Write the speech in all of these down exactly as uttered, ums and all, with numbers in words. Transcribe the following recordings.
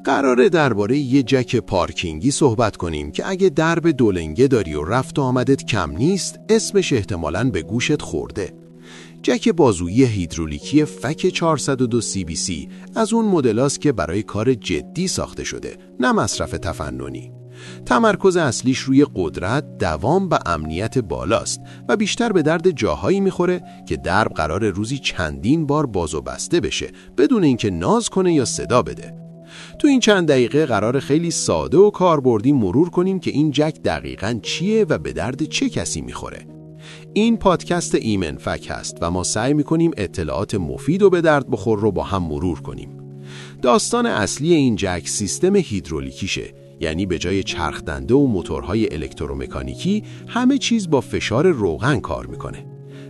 قراره درباره یه جک پارکینگی صحبت کنیم که اگه درب دولنگه داری و رفت و آمدت کم نیست، اسمش احتمالاً به گوشت خورده. جک بازویی هیدرولیکی فک چهارصد و دو سی بی سی از اون مدلاست که برای کار جدی ساخته شده، نه مصرف تفننی. تمرکز اصلیش روی قدرت، دوام و امنیت بالاست و بیشتر به درد جاهایی میخوره که درب قرار روزی چندین بار باز و بسته بشه بدون اینکه ناز کنه یا صدا بده. تو این چند دقیقه قرار خیلی ساده و کاربردی مرور کنیم که این جک دقیقاً چیه و به درد چه کسی میخوره. این پادکست ایمن فک هست و ما سعی میکنیم اطلاعات مفید و به درد بخور رو با هم مرور کنیم. داستان اصلی این جک سیستم هیدرولیکیشه، یعنی به جای چرخ دنده و موتورهای الکترومکانیکی همه چیز با فشار روغن کار میکنه.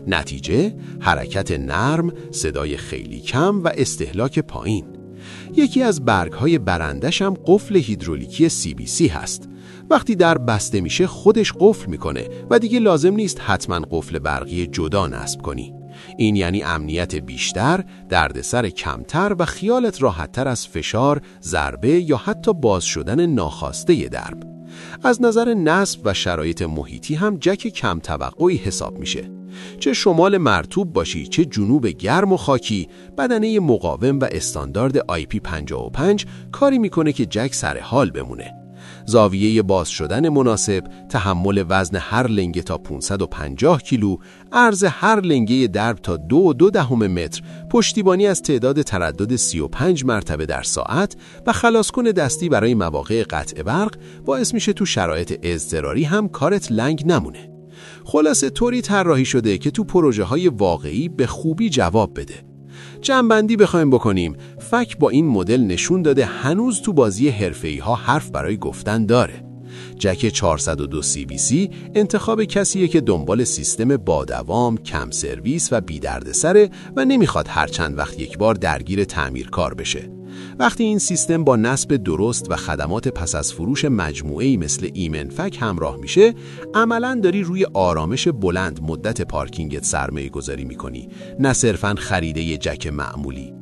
نتیجه حرکت نرم، صدای خیلی کم و استهلاک پایین. یکی از برگ‌های برندش هم قفل هیدرولیکی سی بی سی هست. وقتی در بسته میشه خودش قفل میکنه و دیگه لازم نیست حتما قفل برقی جدا نصب کنی. این یعنی امنیت بیشتر، دردسر کمتر و خیالت راحت‌تر از فشار، ضربه یا حتی باز شدن ناخواسته درب. از نظر نصب و شرایط محیطی هم جک کم توقعی حساب میشه. چه شمال مرطوب باشی چه جنوب گرم و خاکی، بدنه مقاوم و استاندارد آی پی پنجاه و پنج کاری میکنه که جک سر حال بمونه. زاویه باز شدن مناسب، تحمل وزن هر لنگه تا پانصد و پنجاه کیلو، عرض هر لنگه درب تا دو و دو دهم متر، پشتیبانی از تعداد تردد سی و پنج مرتبه در ساعت و خلاصکن دستی برای مواقع قطع برق باعث میشه تو شرایط اضطراری هم کارت لنگ نمونه. خلاصه طوری طراحی شده که تو پروژه های واقعی به خوبی جواب بده. جمع‌بندی بخوایم بکنیم، فک با این مدل نشون داده هنوز تو بازی حرفه‌ای ها حرف برای گفتن داره. جک چهارصد و دو سی بی سی انتخاب کسیه که دنبال سیستم با دوام، کم سرویس و بی دردسره و نمیخواد هر چند وقت یک بار درگیر تعمیرکار بشه. وقتی این سیستم با نصب درست و خدمات پس از فروش مجموعه‌ای مثل ایمن فک همراه میشه، عملاً داری روی آرامش بلند مدت پارکینگت سرمایه گذاری میکنی، نه صرفاً خرید یه جک معمولی.